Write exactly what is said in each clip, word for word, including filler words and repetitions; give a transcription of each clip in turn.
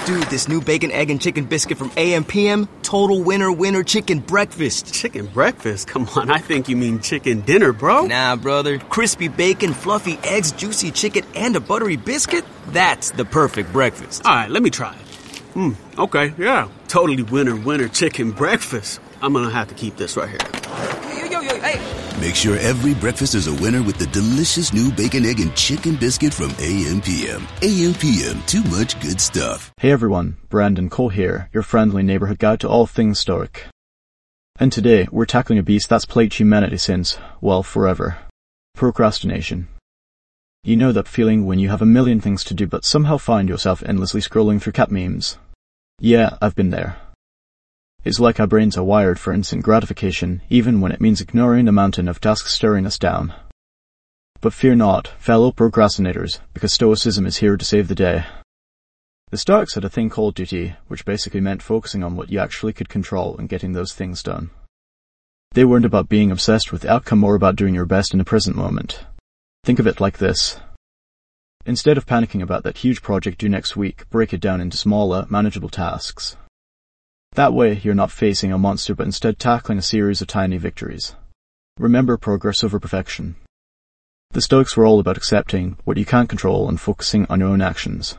Dude, this new bacon, egg, and chicken biscuit from A M P M, total winner winner chicken breakfast. Chicken breakfast? Come on, I think you mean chicken dinner, bro. Nah, brother. Crispy bacon, fluffy eggs, juicy chicken, and a buttery biscuit? That's the perfect breakfast. All right, let me try it. Hmm, okay, yeah. Totally winner winner chicken breakfast. I'm gonna have to keep this right here. Yo, yo, yo, hey. Make sure every breakfast is a winner with the delicious new bacon, egg, and chicken biscuit from A M P M. A M P M, too much good stuff. Hey everyone, Brandon Cole here, your friendly neighborhood guide to all things Stoic. And today, we're tackling a beast that's plagued humanity since, well, forever. Procrastination. You know that feeling when you have a million things to do but somehow find yourself endlessly scrolling through cat memes? Yeah, I've been there. It's like our brains are wired for instant gratification, even when it means ignoring the mountain of tasks staring us down. But fear not, fellow procrastinators, because Stoicism is here to save the day. The Stoics had a thing called duty, which basically meant focusing on what you actually could control and getting those things done. They weren't about being obsessed with the outcome or about doing your best in the present moment. Think of it like this. Instead of panicking about that huge project due next week, break it down into smaller, manageable tasks. That way, you're not facing a monster but instead tackling a series of tiny victories. Remember progress over perfection. The Stoics were all about accepting what you can't control and focusing on your own actions.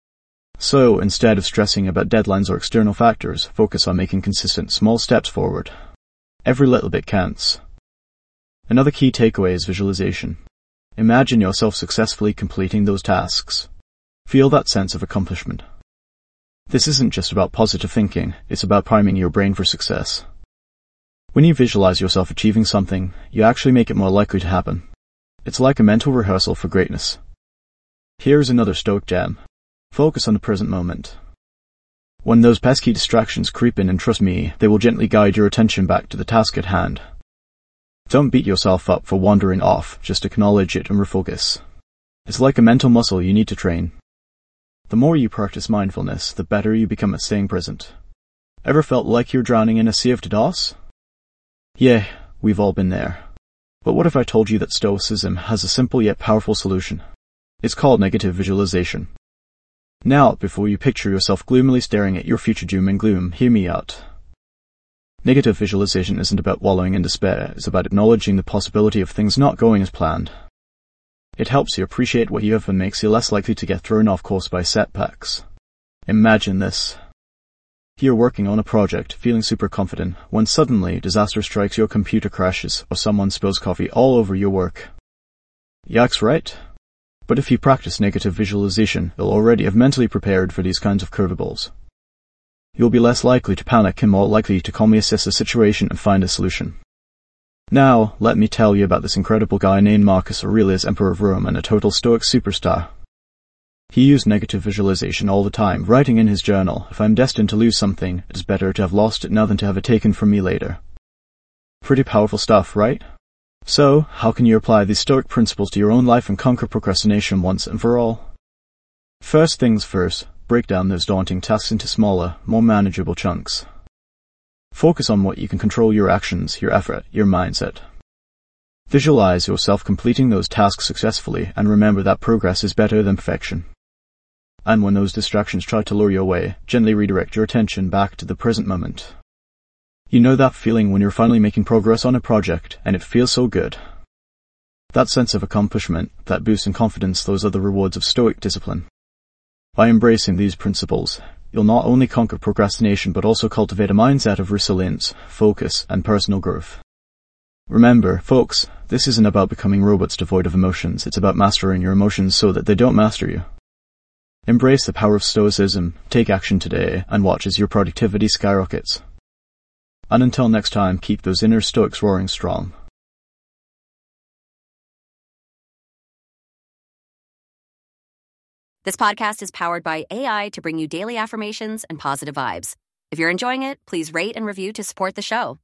So, instead of stressing about deadlines or external factors, focus on making consistent small steps forward. Every little bit counts. Another key takeaway is visualization. Imagine yourself successfully completing those tasks. Feel that sense of accomplishment. This isn't just about positive thinking, it's about priming your brain for success. When you visualize yourself achieving something, you actually make it more likely to happen. It's like a mental rehearsal for greatness. Here's another Stoic gem. Focus on the present moment. When those pesky distractions creep in, and trust me, they will gently guide your attention back to the task at hand. Don't beat yourself up for wandering off, just acknowledge it and refocus. It's like a mental muscle you need to train. The more you practice mindfulness, the better you become at staying present. Ever felt like you're drowning in a sea of chaos? Yeah, we've all been there. But what if I told you that Stoicism has a simple yet powerful solution? It's called negative visualization. Now, before you picture yourself gloomily staring at your future doom and gloom, hear me out. Negative visualization isn't about wallowing in despair, it's about acknowledging the possibility of things not going as planned. It helps you appreciate what you have and makes you less likely to get thrown off course by setbacks. Imagine this. You're working on a project, feeling super confident, when suddenly disaster strikes, your computer crashes, or someone spills coffee all over your work. Yikes, right? But if you practice negative visualization, you'll already have mentally prepared for these kinds of curveballs. You'll be less likely to panic and more likely to calmly assess the situation and find a solution. Now, let me tell you about this incredible guy named Marcus Aurelius, Emperor of Rome and a total Stoic superstar. He used negative visualization all the time, writing in his journal, "If I'm destined to lose something, it is better to have lost it now than to have it taken from me later." Pretty powerful stuff, right? So, how can you apply these Stoic principles to your own life and conquer procrastination once and for all? First things first, break down those daunting tasks into smaller, more manageable chunks. Focus on what you can control: your actions, your effort, your mindset. Visualize yourself completing those tasks successfully, and remember that progress is better than perfection. And when those distractions try to lure you away, gently redirect your attention back to the present moment. You know that feeling when you're finally making progress on a project, and it feels so good. That sense of accomplishment, that boost in confidence, those are the rewards of Stoic discipline. By embracing these principles, you'll not only conquer procrastination but also cultivate a mindset of resilience, focus, and personal growth. Remember, folks, this isn't about becoming robots devoid of emotions, it's about mastering your emotions so that they don't master you. Embrace the power of Stoicism, take action today, and watch as your productivity skyrockets. And until next time, keep those inner Stoics roaring strong. This podcast is powered by A I to bring you daily affirmations and positive vibes. If you're enjoying it, please rate and review to support the show.